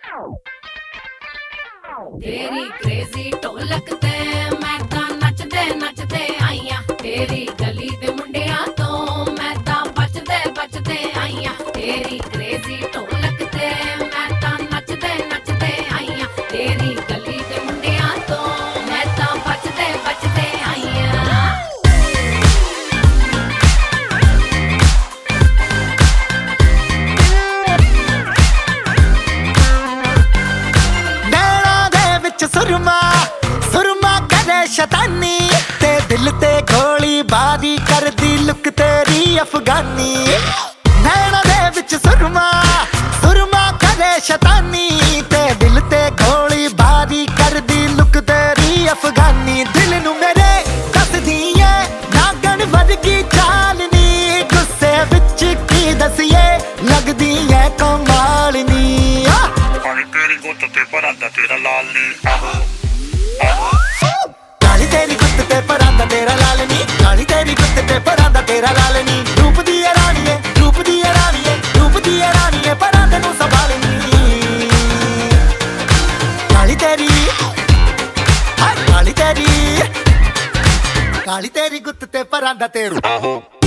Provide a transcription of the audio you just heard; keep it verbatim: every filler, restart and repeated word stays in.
तेरी क्रेजी ढोलक ते मैं तां नचदे नचदे आईयां तेरी गली दे मुंडियां तो मैं तां बचदे बचदे आईयां तेरी क्रेजी ढोलक ते मैं तां नचदे नचदे आईयां तेरी गली दे मुंडियां तो मैं तां बचदे बचदे आईयां। सुरमा सुरमा करे शैतानी ते दिल ते गोली बारी कर दी लुक तेरी अफगानी। नैना दे विच सुरमा सुरमा करे शैतानी ते दिल ते गोली बारी कर दी लुक तेरी अफगानी। दिल नू मेरे दस दिए नागन वर्गी चालनी गुस्से विच की दसिए लगदी है कमालनी। तेरी गुत्त ते भरांदा तेरा लाल नी काली तेरी गुत्त ते भरांदा तेरा लाल नी काली तेरी गुत्त ते भरांदा तेरा लाल नी। रूप दी रानी है रूप दी रानी है रूप दी रानी है भरांदे नू संभालनी। काली तेरी हाय काली तेरी काली तेरी गुत्त ते भरांदा तेरू